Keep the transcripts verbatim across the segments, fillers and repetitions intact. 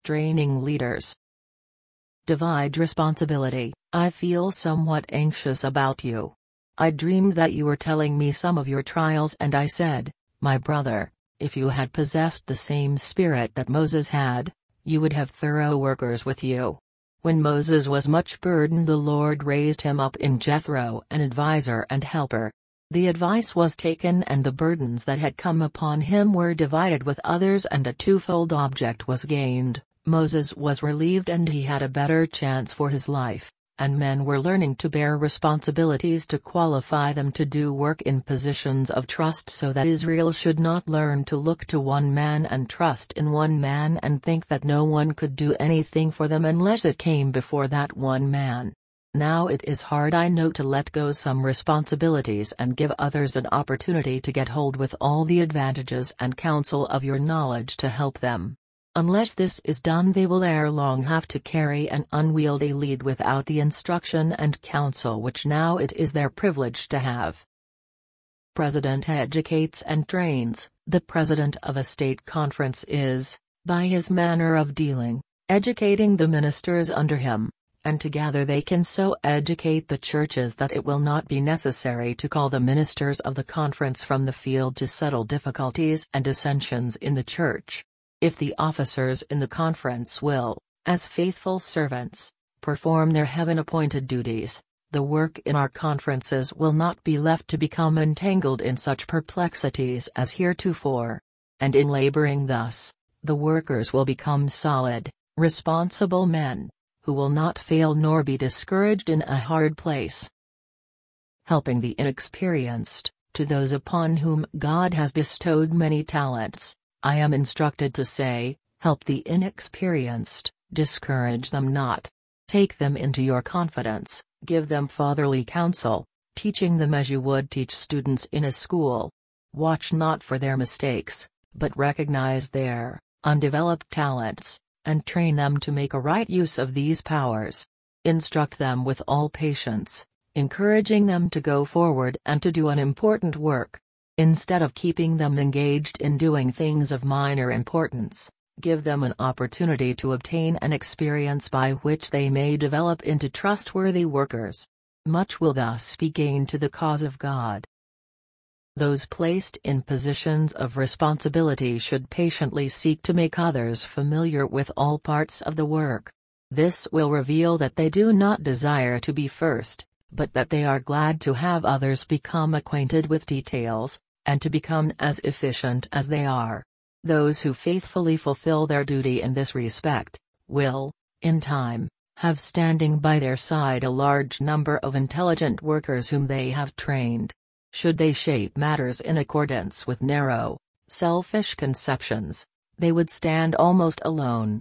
training leaders. Divide responsibility. I feel somewhat anxious about you. I dreamed that you were telling me some of your trials, and I said, my brother, if you had possessed the same spirit that Moses had, you would have thorough workers with you. When Moses was much burdened, the Lord raised him up in Jethro an adviser and helper. The advice was taken, and the burdens that had come upon him were divided with others, and a twofold object was gained. Moses was relieved, and he had a better chance for his life, and men were learning to bear responsibilities to qualify them to do work in positions of trust, so that Israel should not learn to look to one man and trust in one man and think that no one could do anything for them unless it came before that one man. Now it is hard, I know, to let go some responsibilities and give others an opportunity to get hold with all the advantages and counsel of your knowledge to help them. Unless this is done, they will ere long have to carry an unwieldy lead without the instruction and counsel which now it is their privilege to have. President educates and trains. The president of a state conference is, by his manner of dealing, educating the ministers under him, and together they can so educate the churches that it will not be necessary to call the ministers of the conference from the field to settle difficulties and dissensions in the church. If the officers in the conference will, as faithful servants, perform their heaven-appointed duties, the work in our conferences will not be left to become entangled in such perplexities as heretofore. And in laboring thus, the workers will become solid, responsible men, who will not fail nor be discouraged in a hard place. Helping the inexperienced. To those upon whom God has bestowed many talents, I am instructed to say, help the inexperienced, discourage them not. Take them into your confidence, give them fatherly counsel, teaching them as you would teach students in a school. Watch not for their mistakes, but recognize their undeveloped talents, and train them to make a right use of these powers. Instruct them with all patience, encouraging them to go forward and to do an important work. Instead of keeping them engaged in doing things of minor importance, give them an opportunity to obtain an experience by which they may develop into trustworthy workers. Much will thus be gained to the cause of God. Those placed in positions of responsibility should patiently seek to make others familiar with all parts of the work. This will reveal that they do not desire to be first, but that they are glad to have others become acquainted with details, and to become as efficient as they are. Those who faithfully fulfill their duty in this respect, will, in time, have standing by their side a large number of intelligent workers whom they have trained. Should they shape matters in accordance with narrow, selfish conceptions, they would stand almost alone.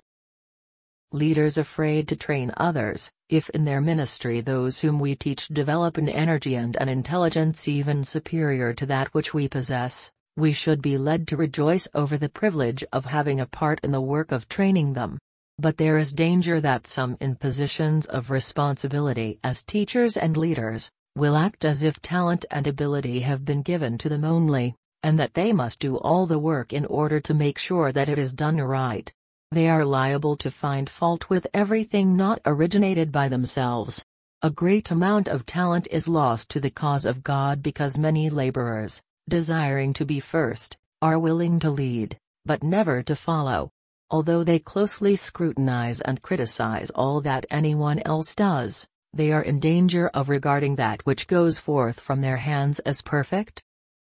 Leaders afraid to train others. If in their ministry those whom we teach develop an energy and an intelligence even superior to that which we possess, we should be led to rejoice over the privilege of having a part in the work of training them. But there is danger that some in positions of responsibility as teachers and leaders, will act as if talent and ability have been given to them only, and that they must do all the work in order to make sure that it is done right. They are liable to find fault with everything not originated by themselves. A great amount of talent is lost to the cause of God because many laborers, desiring to be first, are willing to lead, but never to follow. Although they closely scrutinize and criticize all that anyone else does, they are in danger of regarding that which goes forth from their hands as perfect.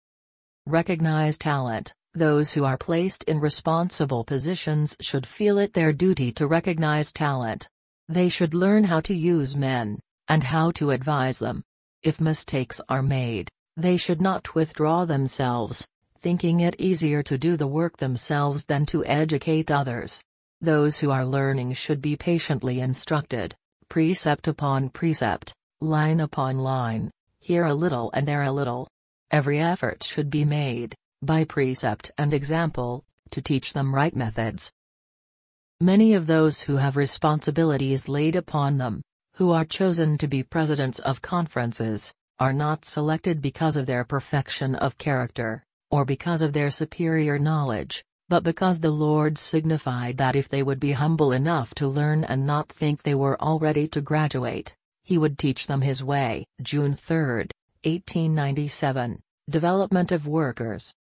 Recognize talent. Those who are placed in responsible positions should feel it their duty to recognize talent. They should learn how to use men, and how to advise them. If mistakes are made, they should not withdraw themselves, thinking it easier to do the work themselves than to educate others. Those who are learning should be patiently instructed, precept upon precept, line upon line, here a little and there a little. Every effort should be made, by precept and example, to teach them right methods. Many of those who have responsibilities laid upon them, who are chosen to be presidents of conferences, are not selected because of their perfection of character, or because of their superior knowledge, but because the Lord signified that if they would be humble enough to learn and not think they were all ready to graduate, He would teach them His way. June third, eighteen ninety-seven, Development of Workers.